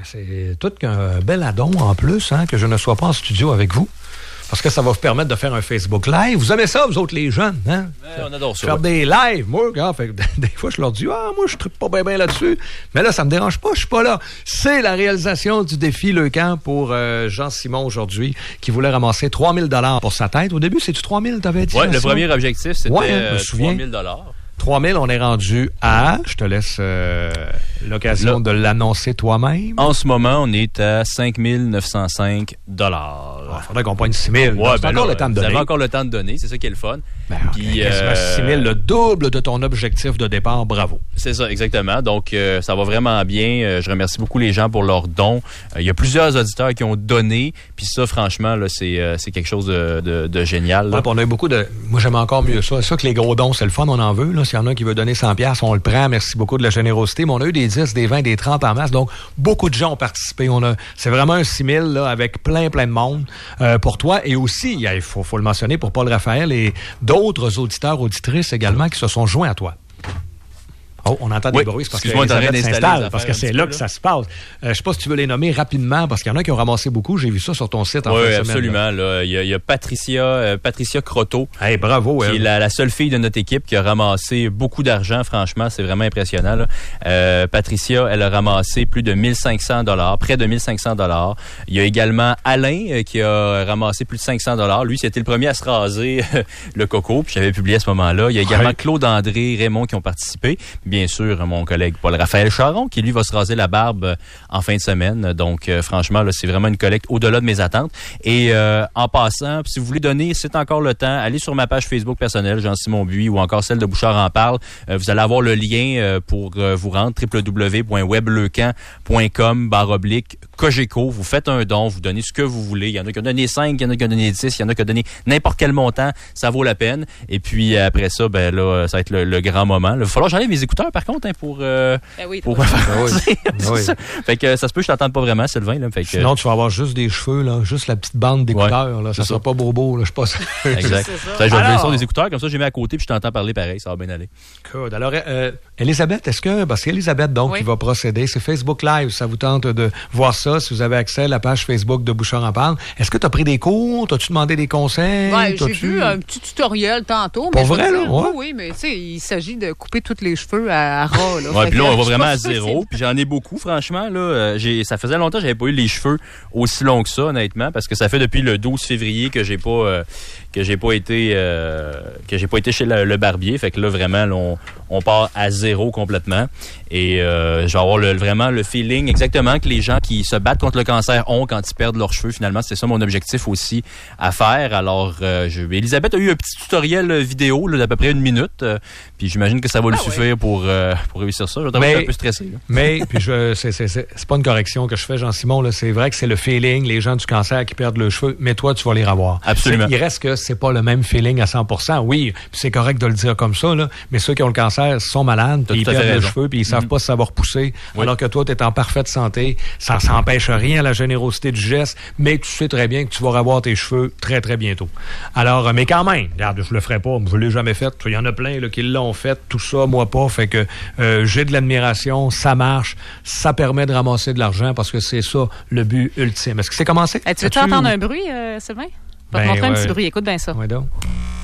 C'est tout qu'un bel addon en plus, que je ne sois pas en studio avec vous. Parce que ça va vous permettre de faire un Facebook Live. Vous aimez ça, vous autres, les jeunes, hein? On adore ça. Faire des lives. Moi, des fois, je leur dis, moi, je ne tripe pas bien là-dessus. Mais là, ça me dérange pas, je suis pas là. C'est la réalisation du défi Le Camp pour Jean-Simon aujourd'hui, qui voulait ramasser 3 000 $ pour sa tête. Au début, c'est-tu 3 000, t'avais dit? Oui, le premier objectif, c'était 3 000 $. 3 000, on est rendu à... Je te laisse l'occasion de l'annoncer toi-même. En ce moment, on est à 5 905 $. Il faudrait qu'on pogne 6 000. Ouais, c'est encore le temps de donner. Vous avez encore le temps de donner, c'est ça qui est le fun. Puis, 6 000, le double de ton objectif de départ, bravo. C'est ça, exactement. Donc, ça va vraiment bien. Je remercie beaucoup les gens pour leurs dons. Il y a plusieurs auditeurs qui ont donné. Puis ça, franchement, là, c'est quelque chose de génial. Là. Ouais, on a eu beaucoup de... Moi, j'aime encore mieux ça. C'est ça que les gros dons, c'est le fun, on en veut. Là. S'il y en a qui veut donner 100$, on le prend. Merci beaucoup de la générosité. Mais on a eu des 10, des 20, des 30 en masse. Donc, beaucoup de gens ont participé. C'est vraiment un 6 000 là, avec plein de monde pour toi. Et aussi, il faut le mentionner pour Paul Raphaël et d'autres auditeurs, auditrices également qui se sont joints à toi. Oh, on entend des bruits, c'est parce qu'Elisabeth s'installe, parce que c'est là que ça se passe. Je ne sais pas si tu veux les nommer rapidement, parce qu'il y en a qui ont ramassé beaucoup. J'ai vu ça sur ton site en fin de semaine. Oui, absolument. Là. Il y a Patricia Croteau, hey, bravo, qui est la seule fille de notre équipe qui a ramassé beaucoup d'argent. Franchement, c'est vraiment impressionnant. Là. Patricia, elle a ramassé plus de 1 500 $, près de 1 500 $. Il y a également Alain qui a ramassé plus de 500 $. Lui, c'était le premier à se raser le coco, puis j'avais publié à ce moment-là. Il y a également Claude-André, Raymond qui ont participé. Bien sûr, mon collègue Paul Raphaël Charon, qui lui va se raser la barbe en fin de semaine. Donc, franchement, là, c'est vraiment une collecte au-delà de mes attentes. Et en passant, si vous voulez donner, c'est encore le temps. Allez sur ma page Facebook personnelle, Jean-Simon Buis, ou encore celle de Bouchard en parle. Vous allez avoir le lien pour vous rendre, www.webleucamp.com/Cogeco. Vous faites un don, vous donnez ce que vous voulez. Il y en a qui ont donné 5, il y en a qui ont donné 10, il y en a qui ont donné n'importe quel montant. Ça vaut la peine. Et puis, après ça, ben là, ça va être le grand moment. Il va falloir que j'enlève mes écouteurs, par contre, pour ça. Fait que ça se peut que je t'entende pas vraiment, Sylvain. Là, fait que... Sinon, tu vas avoir juste des cheveux, là, juste la petite bande d'écouteurs. Là, ça sera pas beau, là, je sais pas. Exact. Je vais lever le son des écouteurs, comme ça, je les mets à côté, puis je t'entends parler pareil, ça va bien aller. Good. Alors, Elisabeth, parce qu'Elisabeth, donc, qui va procéder, c'est Facebook Live, ça vous tente de voir ça, si vous avez accès à la page Facebook de Bouchard en parle. Est-ce que tu as pris des cours? T'as-tu demandé des conseils? Oui, j'ai vu un petit tutoriel tantôt. Pour vrai, là? Oui, mais tu sais, il s'agit de couper tous les cheveux à ras. Oui, puis là, on va vraiment à zéro. Puis j'en ai beaucoup, franchement. Là, ça faisait longtemps que j'avais pas eu les cheveux aussi longs que ça, honnêtement, parce que ça fait depuis le 12 février que j'ai pas été chez le barbier. Fait que là, vraiment, là, on part à zéro complètement. Et je vais avoir vraiment le feeling exactement que les gens qui se battent contre le cancer ont quand ils perdent leurs cheveux. Finalement, c'est ça mon objectif aussi à faire. Alors, Elisabeth a eu un petit tutoriel vidéo là, d'à peu près 1 minute. Puis j'imagine que ça va lui suffire pour réussir ça. Je vais être un peu stressé. Là. Mais puis c'est pas une correction que je fais, Jean-Simon. Là, c'est vrai que c'est le feeling, les gens du cancer qui perdent leurs cheveux, mais toi, tu vas les revoir. Absolument. Il reste que c'est pas le même feeling à 100%. Oui, c'est correct de le dire comme ça, là, mais ceux qui ont le cancer sont malades, puis ils perdent leurs cheveux, puis ils savent pas si ça va repousser. Oui. Alors que toi, tu es en parfaite santé. Ça s'empêche rien à la générosité du geste, mais tu sais très bien que tu vas revoir tes cheveux très, très bientôt. Alors, mais quand même, regarde, je le ferai pas, je l'ai jamais fait. Il y en a plein là, qui l'ont fait, tout ça, moi pas. Fait que j'ai de l'admiration, ça marche, ça permet de ramasser de l'argent parce que c'est ça le but ultime. Est-ce que c'est commencé? Tu veux entendre un bruit, Sylvain? Je vais te montrer un petit bruit. Écoute bien ça. Ouais, donc.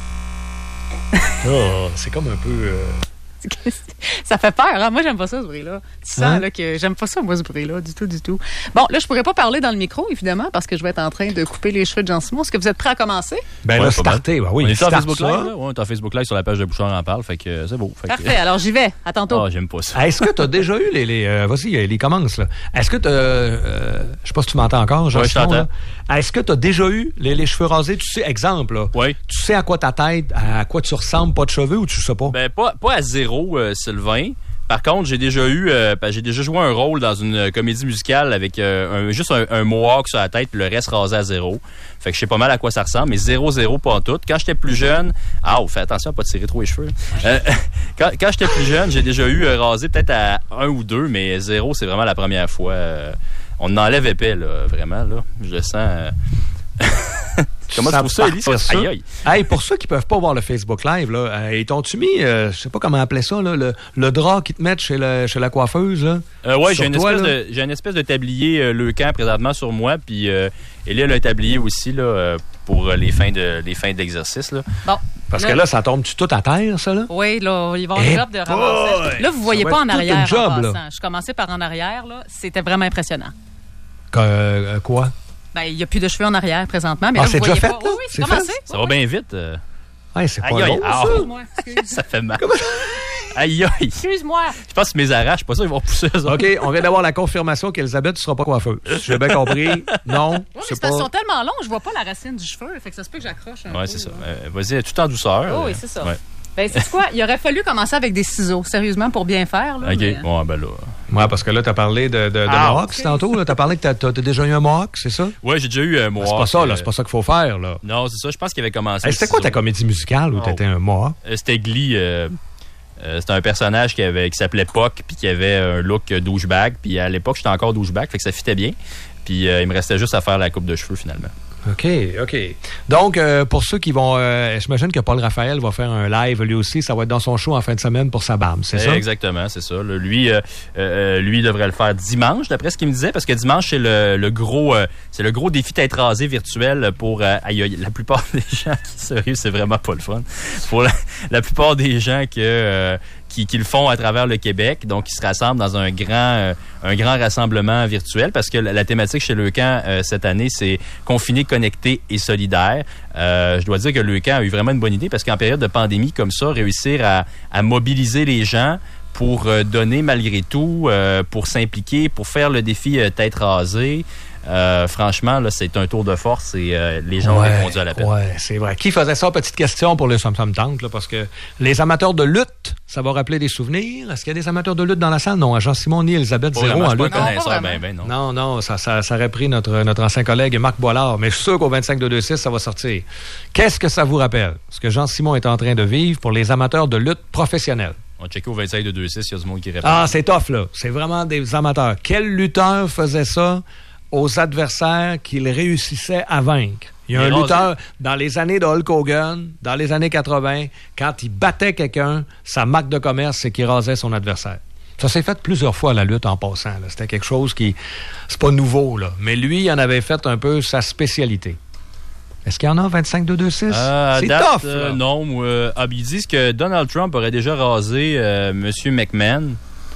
Oh, c'est comme un peu... Ça fait peur, hein? Moi, j'aime pas ça, ce bruit-là. Tu sens là, que j'aime pas ça, moi, ce bruit-là, du tout. Bon, là, je pourrais pas parler dans le micro, évidemment, parce que je vais être en train de couper les cheveux de Jean-Simon. Est-ce que vous êtes prêts à commencer? Ben là, starter, oui. On est sur Facebook Live, là? Oui, on est en Facebook Live sur la page de Bouchard en parle, fait que c'est beau. Parfait, alors j'y vais. À tantôt. Ah, j'aime pas ça. Est-ce que tu as déjà eu vas-y, les commences, là. Est-ce que tu je sais pas si tu m'entends encore, Jean-Simon. Oui, je t'entends. Est-ce que tu as déjà eu les cheveux rasés? Tu sais, exemple, là. Oui. Tu sais à quoi ta tête, à quoi tu ressembles, pas de cheveux, ou tu sais pas? Ben, pas à zéro, Sylvain. Par contre, j'ai déjà joué un rôle dans une comédie musicale avec juste un mohawk sur la tête puis le reste rasé à zéro. Fait que je sais pas mal à quoi ça ressemble, mais 0 pas en tout. Quand j'étais plus jeune, fais attention à pas te tirer trop les cheveux. Quand j'étais plus jeune, j'ai déjà eu rasé peut-être à 1 ou 2, mais 0, c'est vraiment la première fois. On enlève épais, là, vraiment, là. Je le sens. Comment tu trouves ça, Élie? Aïe, aïe. Hey, pour ceux qui peuvent pas voir le Facebook Live, là, ils t'ont-tu mis, je sais pas comment appeler ça, là, le drap qu'ils te mettent chez la coiffeuse, là? Oui, j'ai une espèce de tablier Leucan présentement sur moi, puis Élie a un tablier aussi, là, pour les fins d'exercice, là. Bon. Parce que là, ça tombe-tu tout à terre, ça, là? Oui, là, ils vont job de ramasser. Là, vous voyez pas en arrière. Job, là. Je commençais par en arrière, là. C'était vraiment impressionnant. Quoi? Ben, il n'y a plus de cheveux en arrière présentement. Mais là, vous c'est déjà voyez fait, pas. Oui, c'est commencé. Ça va bien vite. C'est pas long, ça. Ça fait mal. Aïe, aïe. Excuse-moi. Je pense que mes arraches, je suis pas sûr qu'ils vont pousser eux autres. OK, on vient d'avoir la confirmation qu'Elisabeth, tu ne seras pas coiffeuse. J'ai bien compris. Non, oui, c'est pas... Ils sont tellement longs, je vois pas la racine du cheveu. Fait que ça se peut que j'accroche un peu. Oui, c'est ça. Vas-y, tout en douceur. Oui, c'est ça. Ouais. Ben, c'est quoi? Il aurait fallu commencer avec des ciseaux, sérieusement, pour bien faire. Là, OK, mais... bon, ben là... Ouais, parce que là, tu as parlé de Mohawk tantôt. Tu as parlé que tu as déjà eu un Mohawk, c'est ça? Oui, j'ai déjà eu un Mohawk. C'est pas ça, là. C'est pas ça qu'il faut faire, là. Non, c'est ça. Je pense qu'il avait commencé... C'était quoi ta comédie musicale où tu étais un Mohawk? C'était Glee. C'était un personnage qui s'appelait Puck, puis qui avait un look douchebag. Puis à l'époque, j'étais encore douchebag, fait que ça fitait bien. Puis il me restait juste à faire la coupe de cheveux, finalement. OK. Donc, pour ceux qui vont... j'imagine que Paul Raphaël va faire un live, lui aussi. Ça va être dans son show en fin de semaine pour sa barbe, c'est ça? Exactement, c'est ça. Lui devrait le faire dimanche, d'après ce qu'il me disait, parce que dimanche, c'est le gros défi tête rasée virtuel pour la plupart des gens qui sérieux, c'est vraiment pas le fun. Pour la plupart des gens qui le font à travers le Québec. Donc, ils se rassemblent dans un grand rassemblement virtuel parce que la thématique chez Leucan cette année, c'est confiné, connecté et solidaire. Je dois dire que Leucan a eu vraiment une bonne idée parce qu'en période de pandémie comme ça, réussir à mobiliser les gens pour donner malgré tout, pour s'impliquer, pour faire le défi tête rasée. Franchement, là, c'est un tour de force et les gens ont répondu à l'appel. Oui, c'est vrai. Qui faisait ça? Petite question pour les Somme-Somme-Tente, là, parce que les amateurs de lutte, ça va rappeler des souvenirs. Est-ce qu'il y a des amateurs de lutte dans la salle? Non, Jean-Simon ni Elisabeth, zéro en lutte. Non, ça aurait pris notre ancien collègue Marc Boilard, mais je suis sûr qu'au 25-226, ça va sortir. Qu'est-ce que ça vous rappelle? Ce que Jean-Simon est en train de vivre pour les amateurs de lutte professionnels. On va checker au 25-226, il y a du monde qui répond. Ah, c'est tough, là. C'est vraiment des amateurs. Quel lutteur faisait ça aux adversaires qu'il réussissait à vaincre? Il y a un lutteur dans les années de Hulk Hogan, dans les années 80, quand il battait quelqu'un, sa marque de commerce, c'est qu'il rasait son adversaire. Ça s'est fait plusieurs fois, la lutte, en passant. Là. C'était quelque chose qui... C'est pas nouveau, là. Mais lui, il en avait fait un peu sa spécialité. Est-ce qu'il y en a 25-226? C'est tough, là. Non. Ils disent que Donald Trump aurait déjà rasé M. McMahon.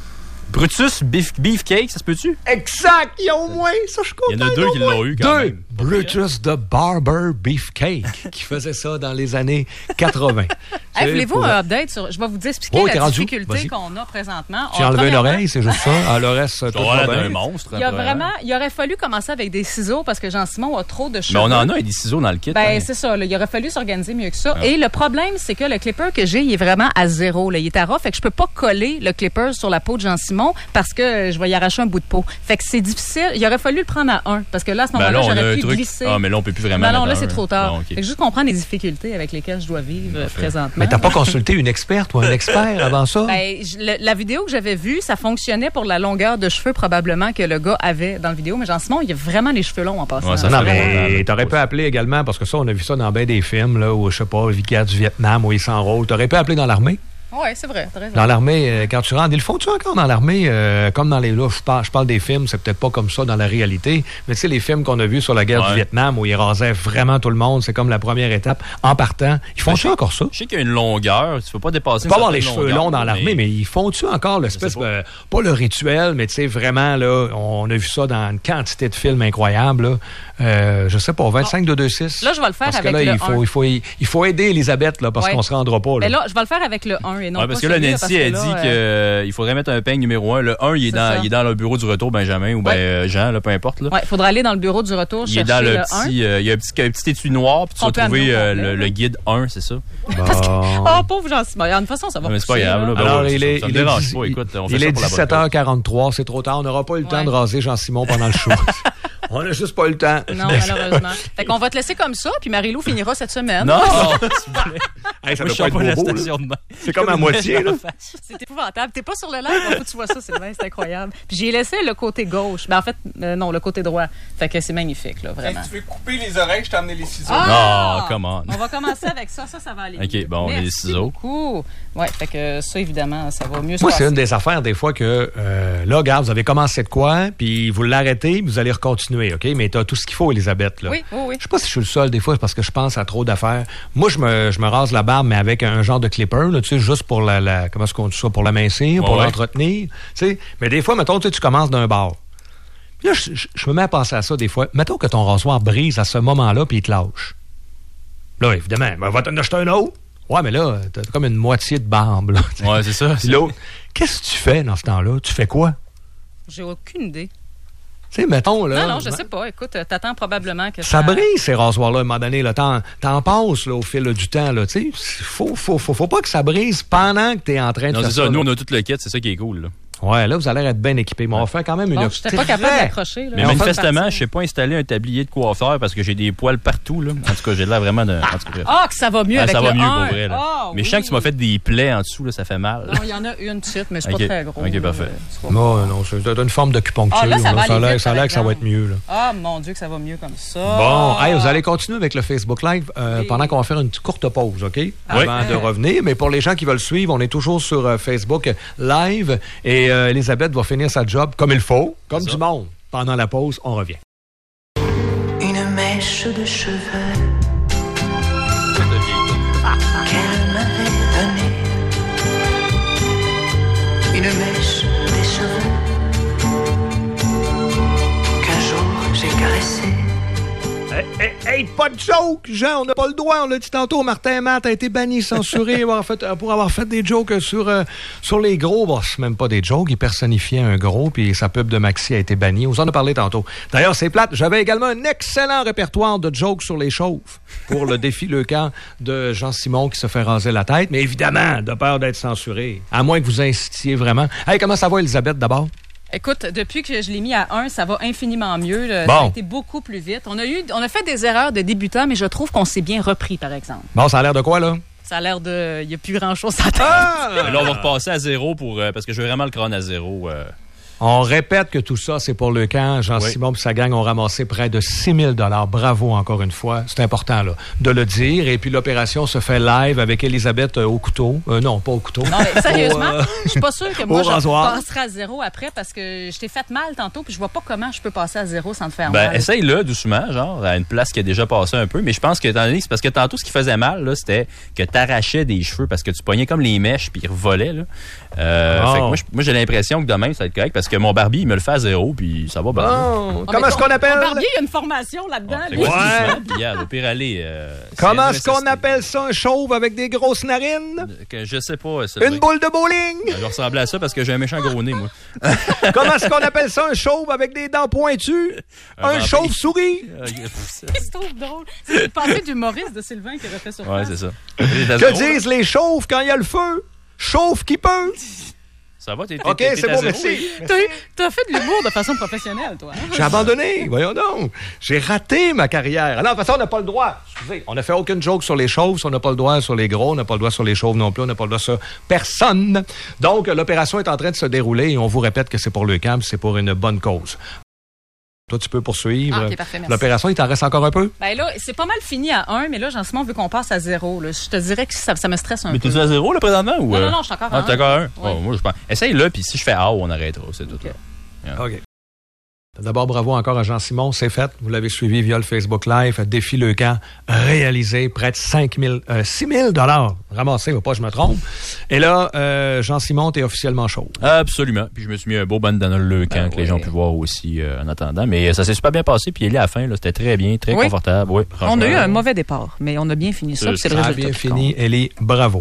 Brutus Beefcake, ça se peut-tu? Exact! Il y a au moins, ça je comprends. Il y en a deux qui l'ont eu quand même. Brutus the Barber Beefcake, qui faisait ça dans les années 80. Hey, voulez-vous un update sur... Je vais vous expliquer la difficulté qu'on a présentement. Tu as enlevé une oreille, c'est juste ça? Le reste, tout va bien. Un monstre. Il aurait fallu commencer avec des ciseaux parce que Jean-Simon a trop de cheveux. Mais on en a des ciseaux dans le kit. C'est ça. Là, il aurait fallu s'organiser mieux que ça. Et le problème, c'est que le clipper que j'ai, il est vraiment à zéro. Là. Il est à ras, fait que je peux pas coller le clipper sur la peau de Jean-Simon parce que je vais y arracher un bout de peau. Fait que c'est difficile. Il aurait fallu le prendre à 1 parce que là, à ce moment-là, j'aurais pu glisser. Ah, mais là, on peut plus vraiment. Non, là, c'est trop tard. Fait que juste comprendre les difficultés avec lesquelles je dois vivre présentement. Mais t'as pas consulté une experte ou un expert avant ça? La vidéo que j'avais vue, ça fonctionnait pour la longueur de cheveux probablement que le gars avait dans la vidéo. Mais Jean-Simon, il a vraiment les cheveux longs en passant. Non, mais t'aurais pu appeler également, parce que ça, on a vu ça dans bien des films, là, où, je sais pas, Vicaire du Vietnam, où il s'enrôle. T'aurais pu appeler dans l'armée? Oui, c'est vrai. Dans l'armée, quand tu rentres, ils le font-tu encore dans l'armée? Comme dans les... Là, je parle des films, c'est peut-être pas comme ça dans la réalité, mais tu sais, les films qu'on a vus sur la guerre du Vietnam, où ils rasaient vraiment tout le monde, c'est comme la première étape. En partant, ils font-tu encore ça? Je sais qu'il y a une longueur, tu peux pas dépasser. Tu peux avoir les cheveux longs dans l'armée, mais ils font-tu encore l'espèce de... Pas le rituel, mais tu sais, vraiment, là, on a vu ça dans une quantité de films incroyables, là. Je sais pas, 25-226. Là, je vais le faire avec le 1. Il faut aider Elisabeth, là, parce qu'on se rendra pas, là. Mais là, je vais le faire avec le 1 et non parce que là, Nancy a dit qu'il faudrait mettre un peigne numéro 1. Le 1, il est dans le bureau du retour, Benjamin, ou Jean, là, peu importe. Oui, il faudra aller dans le bureau du retour chercher le 1. Il y a un petit étui noir, puis tu vas trouver le guide 1, c'est ça? Oh, pauvre Jean-Simon. De toute façon, ça va mais c'est pas grave. Alors, il est 17h43, c'est trop tard. On n'aura pas eu le temps de raser Jean-Simon pendant le show. On n'a juste pas eu le temps. Non, malheureusement. Fait qu'on va te laisser comme ça, puis Marie-Lou finira cette semaine. Non, s'il vous plaît. Hey, ça Moi, doit je pas suis être pas la beau, station là. de main. C'est comme à moitié, là. C'est épouvantable. T'es pas sur le live, faut que tu vois ça, Sylvain. C'est incroyable. Puis j'ai laissé le côté gauche. Ben, en fait, non, le côté droit. Fait que c'est magnifique, là, vraiment. Si tu veux couper les oreilles, je t'ai amené les ciseaux. Ah, come on. On va commencer avec ça. Ça va aller. OK, bon, Merci les ciseaux. beaucoup. Ouais, fait que ça, évidemment, ça va mieux se Moi, passer. c'est une des affaires, des fois, que là, regarde, vous avez commencé de quoi, puis vous l'arrêtez, vous allez recontinuer, OK? Mais t'as tout ce qu'il faut, Elisabeth, là. Oui. Je sais pas si je suis le seul, des fois, parce que je pense à trop d'affaires. Moi, je me rase la barbe, mais avec un genre de clipper, là, tu sais, juste pour comment est-ce qu'on dit ça, pour l'amincir, pour l'entretenir, tu sais. Mais des fois, mettons, tu commences d'un bord. Puis là, je me mets à penser à ça, des fois. Mettons que ton rasoir brise à ce moment-là, puis il te lâche. Là, évidemment, va t'en acheter un autre. Ouais, mais là, t'as comme une moitié de barbe, là. Ouais, c'est ça. Puis l'autre, qu'est-ce que tu fais dans ce temps-là? Tu fais quoi? J'ai aucune idée. Tu sais, mettons, là... Non, je sais pas. Écoute, t'attends probablement que ça brise, ces rasoirs-là, à un moment donné. T'en passes là, au fil du temps. Là, tu sais, faut pas que ça brise pendant que t'es en train de faire ça. Non, c'est ça. Nous, on a tout le kit. C'est ça qui est cool, là. Ouais, là, vous allez être bien équipés. Mais on va faire quand même une... Je n'étais pas capable d'accrocher. Mais manifestement, je sais pas installer un tablier de coiffeur parce que j'ai des poils partout, là. En tout cas, j'ai l'air vraiment de... Que ça va mieux avec ça le va mieux 1. pour vrai, là. Mais je sens que tu m'as fait des plaies en dessous, là, ça fait mal. Non, il y en a une petite, mais c'est pas très gros. OK, parfait. Non, c'est une forme d'acupuncture. Là, ça a l'air que ça va être mieux, là. Ah, mon Dieu, que ça va mieux comme ça. Bon, vous allez continuer avec le Facebook Live pendant qu'on va faire une petite courte pause, OK? Avant de revenir. Mais pour les gens qui veulent suivre, on est toujours sur Facebook Live et Elisabeth va finir sa job comme il faut, comme du monde. Pendant la pause, on revient. Une mèche de cheveux qu'elle m'avait donnée. Une mèche des cheveux qu'un jour j'ai caressée. Hey, pas de joke, Jean, on n'a pas le droit, on l'a dit tantôt, Martin et Matt a été banni, censuré pour avoir fait des jokes sur les gros. Bon, c'est même pas des jokes, il personnifiait un gros, puis sa pub de Maxi a été bannie. On en a parlé tantôt. D'ailleurs, c'est plate, j'avais également un excellent répertoire de jokes sur les chauves pour le défi Le Camp de Jean-Simon qui se fait raser la tête, mais évidemment, de peur d'être censuré, à moins que vous incitiez vraiment. Hey, comment ça va, Elisabeth, d'abord? Écoute, depuis que je l'ai mis à 1, ça va infiniment mieux. Bon. Ça a été beaucoup plus vite. On a fait des erreurs de débutants, mais je trouve qu'on s'est bien repris, par exemple. Bon, ça a l'air de quoi, là? Ça a l'air de... Il n'y a plus grand-chose à tête. Là, on va repasser à zéro parce que je veux vraiment le crâne à zéro. On répète que tout ça, c'est pour le camp. Jean-Simon et sa gang ont ramassé près de 6 000 $. Bravo encore une fois. C'est important là, de le dire. Et puis l'opération se fait live avec Elisabeth au couteau. Non, pas au couteau. Non, mais sérieusement, je suis pas sûre que moi, je rasoir. passerai à zéro après parce que je t'ai fait mal tantôt puis je vois pas comment je peux passer à zéro sans te faire mal. Essaye-le doucement, genre, à une place qui a déjà passé un peu. Mais je pense que, c'est parce que tantôt, ce qui faisait mal, là, c'était que t'arrachais des cheveux parce que tu pognais comme les mèches puis ils revolaient, là. Fait que moi, j'ai l'impression que demain, ça va être correct parce que mon barbier, il me le fait à zéro, puis ça va bien. Comment est-ce qu'on appelle... Mon barbier, il y a une formation là-dedans. Au pire, aller... Comment est-ce qu'on appelle ça, un chauve avec des grosses narines? Je sais pas. Une boule de bowling? Je ressemblais à ça parce que j'ai un méchant gros nez, moi. Comment est-ce qu'on appelle ça, un chauve avec des dents pointues? Un chauve-souris? Je trouve drôle. C'est le pensée d'humoriste de Sylvain qui refait sur ouais, c'est ça. Que disent les chauves quand il y a le feu? Chauve qui peut? Ça va, t'es OK, c'est bon, merci. T'as fait de l'humour de façon professionnelle, toi. Hein? J'ai abandonné, voyons donc. J'ai raté ma carrière. Alors, de toute façon, on n'a pas le droit. Excusez, on n'a fait aucune joke sur les chauves, on n'a pas le droit sur les gros, on n'a pas le droit sur les chauves non plus, on n'a pas le droit sur personne. Donc, l'opération est en train de se dérouler et on vous répète que c'est pour le camp, c'est pour une bonne cause. Toi, tu peux poursuivre. OK, parfait, merci. L'opération, il t'en reste encore un peu? Ben là, c'est pas mal fini à 1, mais là, Jean-Simon veut qu'on passe à 0. Là. Je te dirais que ça me stresse un peu. Mais t'es-tu à 0, là, présentement? Ou, non, je suis encore à 1. T'es encore à 1? Oui. Oh, moi, je pense. Essaye-le, puis si je fais on arrêtera. C'est tout. Okay. Yeah. OK. D'abord, bravo encore à Jean-Simon. C'est fait. Vous l'avez suivi via le Facebook Live. Défi Le Camp réalisé. Près de 6 000 $ ramassés. Pas, je me trompe. Et là, Jean-Simon, t'es officiellement chaud. Absolument. Puis je me suis mis un beau bandana Le Camp que les gens ont pu voir aussi en attendant. Mais ça s'est super bien passé. Puis il est à la fin. Là, c'était très bien, très confortable. Oui, on a eu un mauvais départ, mais on a bien fini ça. C'est le résultat. Ça a bien fini. Ellie, bravo.